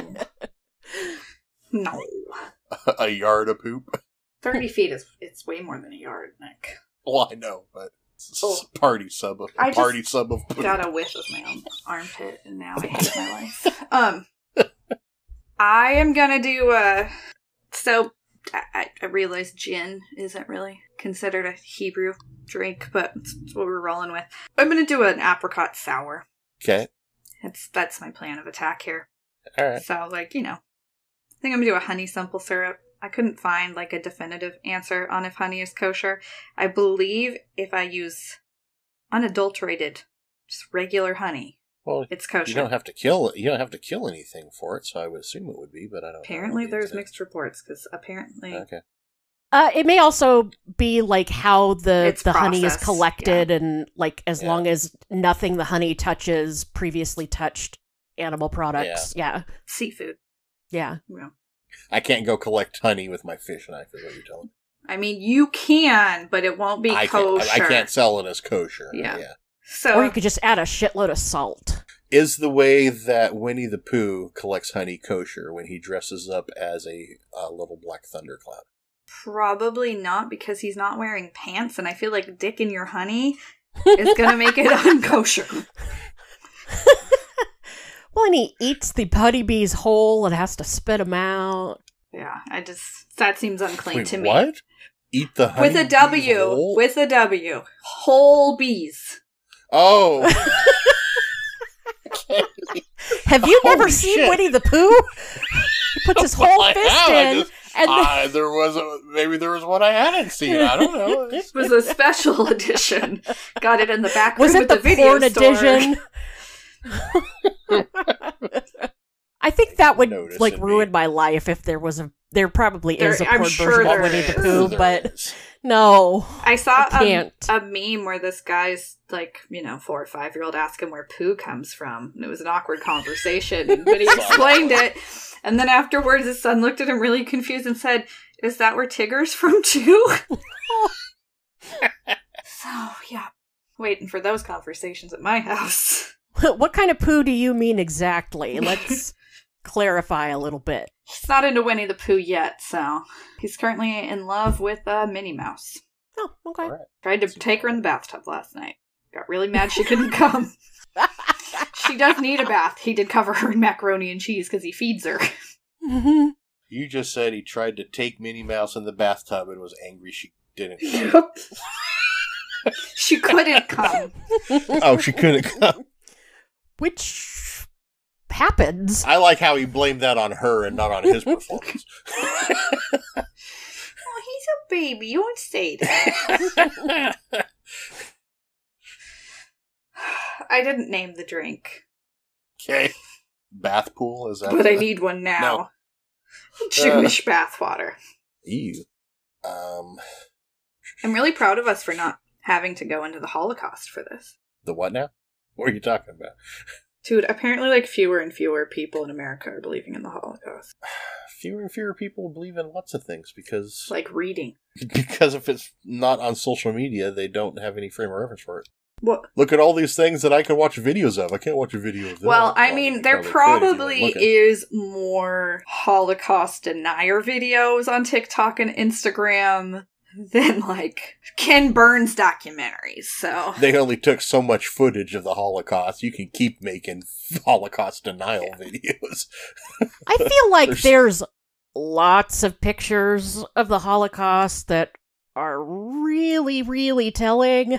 A yard of poop? 30 feet it's way more than a yard, Nick. Well, I know, but it's Oh. a party sub of poop. Got a whiff of my own armpit, and now I hate my life. I am gonna do so I realize gin isn't really considered a Hebrew drink, but it's what we're rolling with. I'm gonna do an apricot sour. Okay. That's my plan of attack here. All right. So, I think I'm gonna do a honey simple syrup. I couldn't find like a definitive answer on if honey is kosher. I believe if I use unadulterated, just regular honey, Well, it's kosher. you don't have to kill it. You don't have to kill anything for it, so I would assume it would be, but I don't Apparently know. there's mixed reports, because apparently... Okay. It may also be like how the It's honey is processed, collected, and like as Yeah. long as nothing the honey touches previously touched animal products. Yeah. Seafood. Yeah. Yeah. I can't go collect honey with my fish knife, is what you're telling me. I mean, you can, but it won't be kosher. I can't sell it as kosher. Yeah. So, Or you could just add a shitload of salt. Is the way that Winnie the Pooh collects honey kosher when he dresses up as a little black thundercloud? Probably not, because he's not wearing pants, and I feel like dick in your honey is going to make it unkosher. Well, and he eats the honeybees whole and has to spit them out. Yeah, that seems unclean to me. What? Eat the honey With a W. whole? With a W. Whole bees. Oh. Have you never Holy seen shit. Winnie the Pooh? He puts his whole I fist have. I in, just- and then maybe there was one I hadn't seen. I don't know. It was a special edition. Got it in the back was room it at the the video porn store. edition? I think that would Notice like in ruin me. my life if there was a. There probably is a I'm porn sure version of there Winnie the is. Pooh, There but is. no. I saw I can't. a meme where this guy's 4 or 5-year-old asked him where poo comes from. And it was an awkward conversation, but he explained it. And then afterwards his son looked at him really confused and said, "Is that where Tigger's from too?" So, yeah. Waiting for those conversations at my house. What kind of poo do you mean exactly? Let's clarify a little bit. He's not into Winnie the Pooh yet, so he's currently in love with Minnie Mouse. Oh, okay. All right. Tried to take her in the bathtub last night. Got really mad she couldn't come. She does need a bath. He did cover her in macaroni and cheese because he feeds her. You just said he tried to take Minnie Mouse in the bathtub and was angry she didn't. She couldn't come. Oh, she couldn't come. Which happens. I like how he blamed that on her and not on his performance. Oh, he's a baby. You won't say that. I didn't name the drink, Okay. Bath pool, is that? but I need one now. Jewish bathwater. Ew. I'm really proud of us for not having to go into the Holocaust for this. The what now? What are you talking about? Dude, apparently fewer and fewer people in America are believing in the Holocaust. Fewer and fewer people believe in lots of things because Reading. because if it's not on social media, they don't have any frame of reference for it. What? Look at all these things that I can watch videos of. I can't watch a video of that. Well, I mean, there you probably went looking. is more Holocaust denier videos on TikTok and Instagram than, Ken Burns documentaries, so... They only took so much footage of the Holocaust. You can keep making Holocaust denial videos. I feel like there's lots of pictures of the Holocaust that are really, really telling.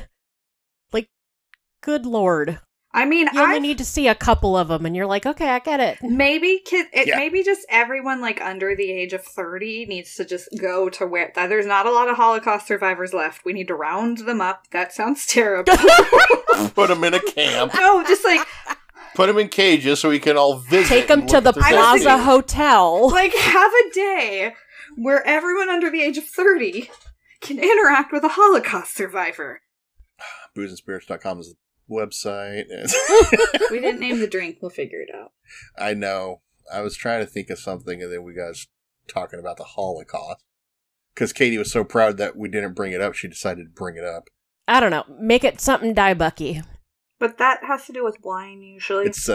Good Lord. I mean, You only need to see a couple of them and you're like, okay, I get it. maybe Yeah. maybe just everyone under the age of 30 needs to just go to where there's not a lot of Holocaust survivors left. We need to round them up. That sounds terrible. Put them in a camp. No, just Put them in cages so we can all visit. Take them and to look the at their Plaza videos. Hotel. have a day where everyone under the age of 30 can interact with a Holocaust survivor. Boozeandspirits.com is the website. We didn't name the drink. We'll figure it out. I know. I was trying to think of something, and then we got talking about the Holocaust. Because Katie was so proud that we didn't bring it up, she decided to bring it up. I don't know. Make it something Die Bucky. But that has to do with wine, usually. It's,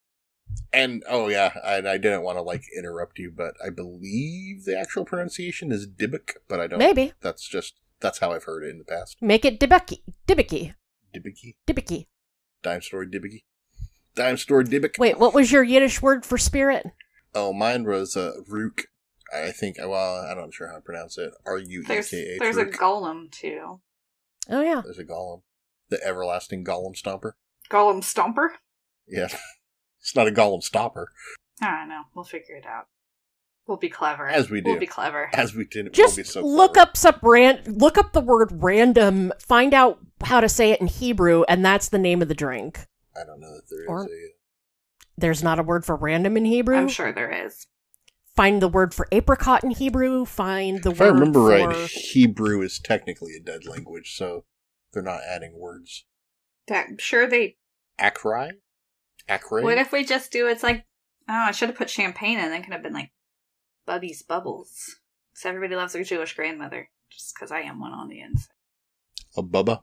and, oh yeah, I didn't want to, interrupt you, but I believe the actual pronunciation is Dybbuk, but I don't. Maybe. That's how I've heard it in the past. Make it Dybbuk. Dybbuk. Dybbuk. Dybbuk. Dime Store Dybbuk. Dime Store Dybbuk. Wait, what was your Yiddish word for spirit? Oh, mine was, Rook. I think, well, I'm not sure how to pronounce it. R-U-E-K-H. There's a Rook. golem, too. Oh, yeah. There's a golem. The everlasting golem stomper. Golem Stomper? Yeah. It's not a golem stopper. I don't know. We'll figure it out. We'll be clever. As we do. We'll be clever. As we did. Just we'll be so look clever. look up the word random, find out how to say it in Hebrew, and that's the name of the drink. I don't know that there Or- is a... There's not a word for random in Hebrew. I'm sure there is. Find the word for apricot in Hebrew. Find the If word I remember for... right, Hebrew is technically a dead language, so they're not adding words. I'm sure they... Akrai? Akrai? What if we just do I should have put champagne in. Then could have been Bubby's Bubbles. Because everybody loves their Jewish grandmother. Just because I am one on the inside. A bubba?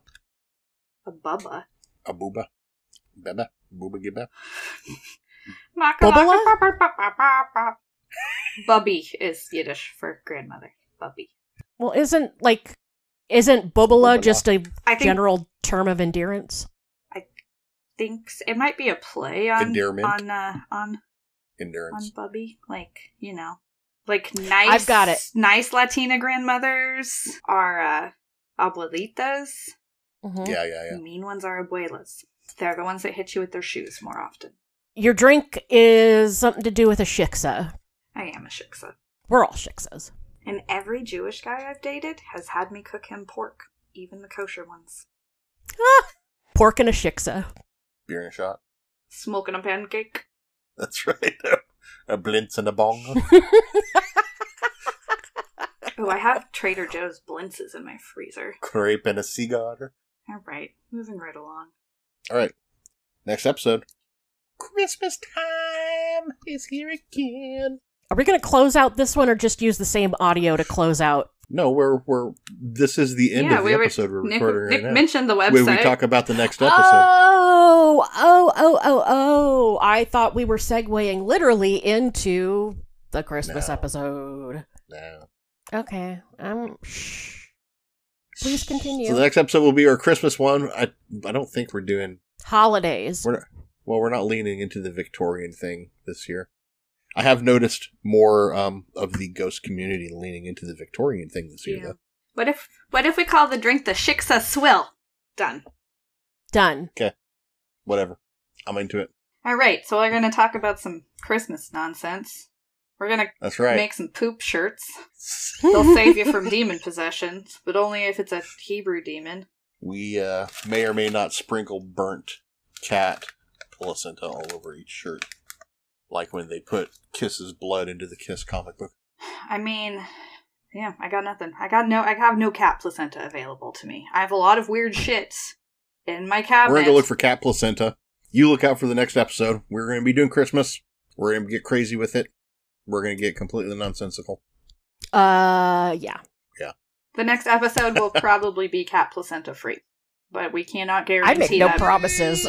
A Bubba. A booba? Beba? Booba gibba? Bubba? Bubby is Yiddish for grandmother. Bubby. Well, isn't Bubala just a I think- general term of endearance? It might be a play on Endearment. on Endurance. Bubby, like, you know, like nice. I've got it. Nice Latina grandmothers are abuelitas. Mhm. Yeah. Mean ones are abuelas. They're the ones that hit you with their shoes more often. Your drink is something to do with a shiksa. I am a shiksa. We're all shiksas. And every Jewish guy I've dated has had me cook him pork, even the kosher ones. Pork and a shiksa. Beer and a shot. Smoking a pancake. That's right. A blintz and a bong. Oh, I have Trader Joe's blintzes in my freezer. Crepe and a cigar. All right, moving right along. All right. Next episode. Christmas time is here again. Are we going to close out this one or just use the same audio to close out? No, we're this is the end of the episode we're recording right Nick now. mentioned the website. When we talk about the next episode. Oh. I thought we were segueing literally into the Christmas episode. No. Okay. Please continue. So the next episode will be our Christmas one. I don't think we're doing Holidays. we're not leaning into the Victorian thing this year. I have noticed more of the ghost community leaning into the Victorian thing this year, though. What if we call the drink the Shiksa Swill? Done. Okay. Whatever. I'm into it. All right, so we're going to talk about some Christmas nonsense. We're going That's to right. make some poop shirts. They'll save you from demon possession, but only if it's a Hebrew demon. We may or may not sprinkle burnt cat placenta all over each shirt. Like when they put Kiss's blood into the Kiss comic book. I mean, yeah, I got nothing. I have no cat placenta available to me. I have a lot of weird shits in my cabinet. We're going to go look for cat placenta. You look out for the next episode. We're going to be doing Christmas. We're going to get crazy with it. We're going to get completely nonsensical. Yeah. Yeah. The next episode will probably be cat placenta free. But we cannot guarantee I make no that. promises.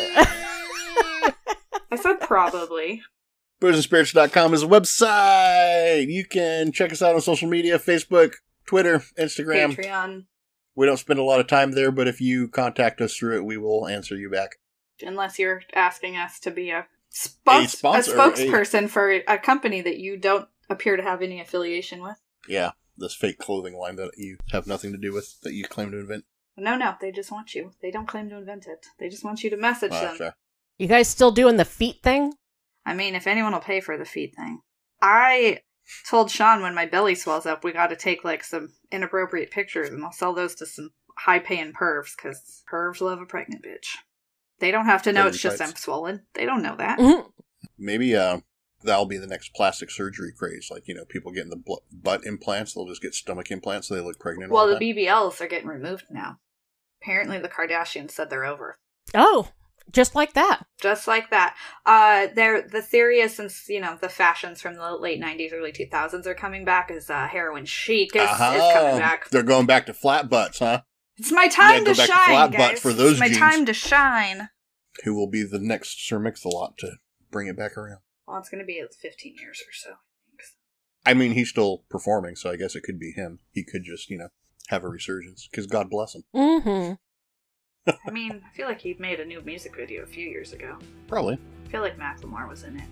I said probably. BoozeandSpirits.com is a website. You can check us out on social media, Facebook, Twitter, Instagram. Patreon. We don't spend a lot of time there, but if you contact us through it, we will answer you back. Unless you're asking us to be a sponsor, spokesperson for a company that you don't appear to have any affiliation with. Yeah, this fake clothing line that you have nothing to do with, that you claim to invent. No, they just want you. They don't claim to invent it. They just want you to message them. Sure. You guys still doing the feet thing? I mean, if anyone will pay for the feed thing. I told Sean when my belly swells up, we got to take like some inappropriate pictures and I'll sell those to some high-paying pervs because pervs love a pregnant bitch. They don't have to know it's just I'm swollen. They don't know that. Mm-hmm. Maybe that'll be the next plastic surgery craze. Like, people getting the butt implants. They'll just get stomach implants so they look pregnant. Well, all the BBLs are getting removed now. Apparently the Kardashians said they're over. Oh, just like that. Just like that. The theory is, since, the fashions from the late 90s, early 2000s are coming back, is heroin chic is coming back. They're going back to flat butts, huh? It's my time to shine, flat guys. butts for those it's my jeans. time to shine. Who will be the next Sir Mix-a-Lot to bring it back around? Well, it's going to be 15 years or so, I think. I mean, he's still performing, so I guess it could be him. He could just, have a resurgence, because God bless him. Mm-hmm. I mean, I feel like he made a new music video a few years ago. Probably. I feel like Macklemore was in it.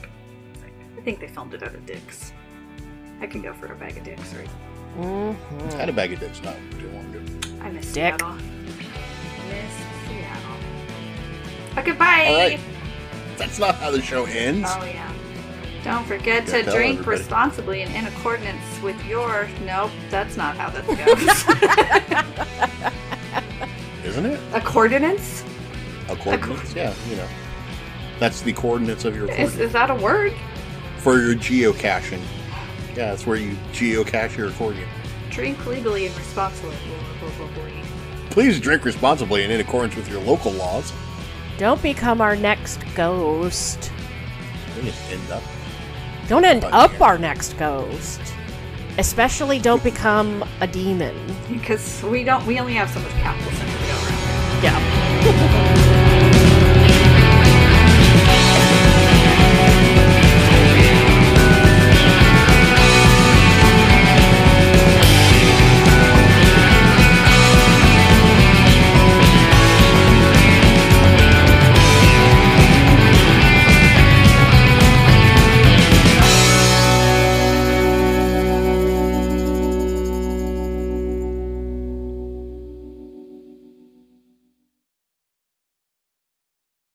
I think they filmed it out of Dick's. I can go for a bag of Dick's, right? Mm-hmm. I had a bag of dicks not too long ago. I miss Dick. Seattle. Miss Seattle. Okay, bye! Alright. That's not how the show ends. Oh, yeah. Don't forget Gotta to tell drink everybody. responsibly and in accordance with your... Nope, that's not how this goes. Isn't it? Accordance? Coordinates? Yeah, That's the coordinates of your coordinates. Is that a word? For your geocaching. Yeah, that's where you geocache your accordion. Drink legally and responsibly. Please drink responsibly and in accordance with your local laws. Don't become our next ghost. We just end up. Don't end But, up yeah. our next ghost. Especially don't become a demon. Because we only have so much capital to go around. Yeah.